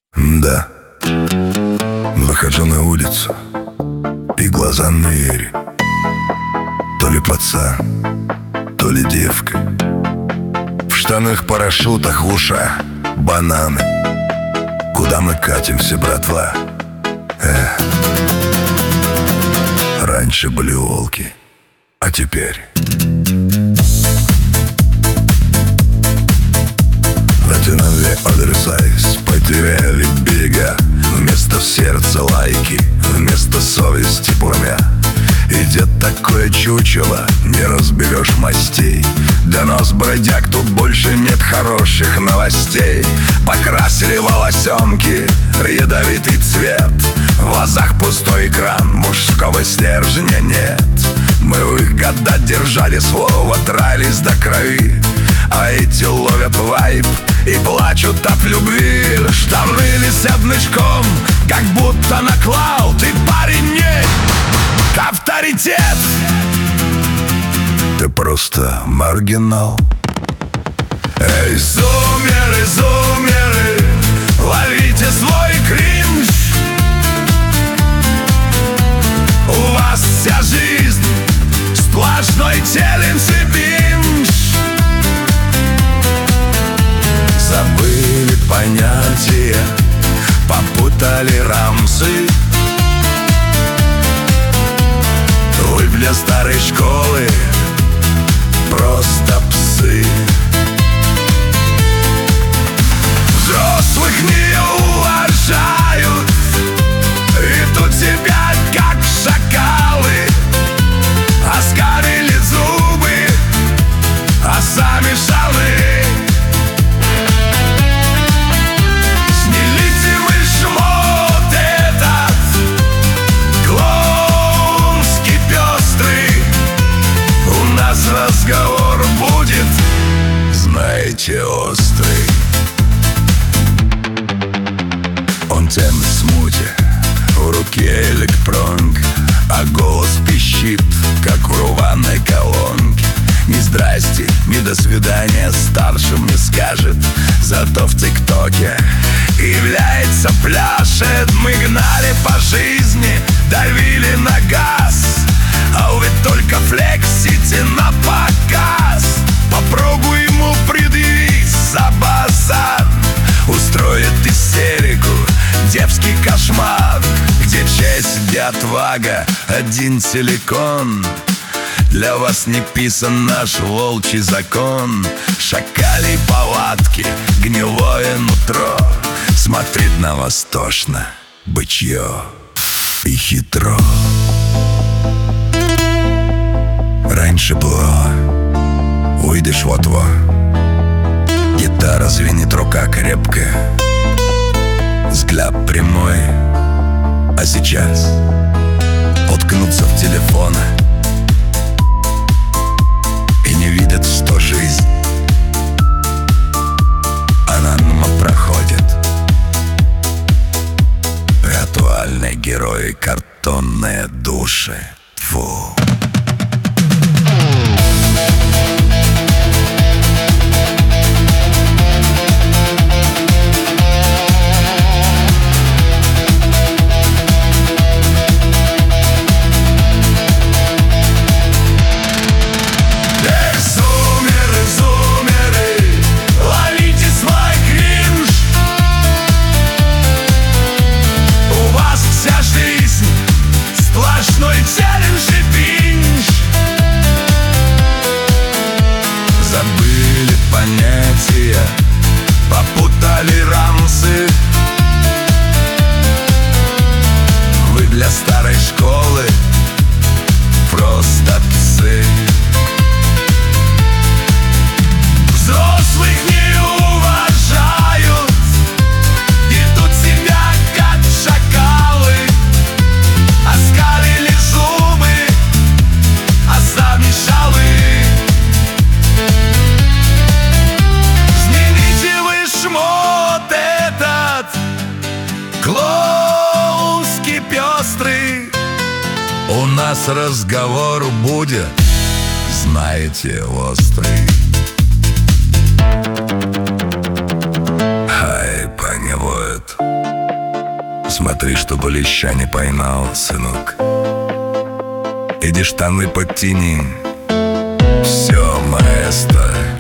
Да, выхожу на улицу, и глаза на Эри. То ли пацан, то ли девка. В штанах-парашютах, в ушах бананы. Куда мы катимся, братва? Раньше были волки, а теперь эти новые адреса потеряли берега. Вместо сердца лайки, вместо совести пламя. Идет такое чучело, не разберешь мастей. Для нас, бродяг, тут больше нет хороших новостей. Покрасили волосенки, ядовитый цвет. В глазах пустой экран, мужского стержня нет. Мы в их года держали слово, дрались до крови. А эти ловят вайб и плачут от любви. Штаны висят нычком, как будто наклал. Ты, парень, не авторитет, ты просто маргинал. Эй, зумеры, зумеры, ловите свой кринж. У вас вся жизнь сплошной челлендж и бинж. Забыли понятия, попутали рамсы. Вы для старой школы просто псы. Взрослых не уважают, ведут себя как шакалы. Оскалили зубы, а сами шалы. Разговор будет, знаете, острый. Он тем смуте, в руке электронка, а голос пищит, как в рваной колонке. Ни здрасте, ни до свидания старшим не скажет. Зато в ТикТоке является, пляшет. Мы гнали по жизни, давили на газ, а вы только флексите на показ. Попробуй ему предъявить за базар. Устроит истерику, девский кошмар, где честь, где отвага, один силикон. Для вас не писан наш волчий закон. Шакалей палатки, гнилое нутро смотрит на вас тошно, бычье и хитро. Раньше было, выйдешь вот-во, гитара звенит, рука крепкая, взгляд прямой. А сейчас уткнуться в телефон и не видят, что жизнь она мимо проходит. Виртуальные герои, картонные души. Тьфу. Забыли понятия, попутали рамсы. Вы для старой школы просто псы. Взрослых не уважают, ведут себя как шакалы. Оскалили зубы, а сами шалы. Клоунский пестрый. У нас разговор будет, знаете, острый. Хайп они воют. Смотри, чтобы леща не поймал, сынок. Иди штаны подтяни. Все, маэстро,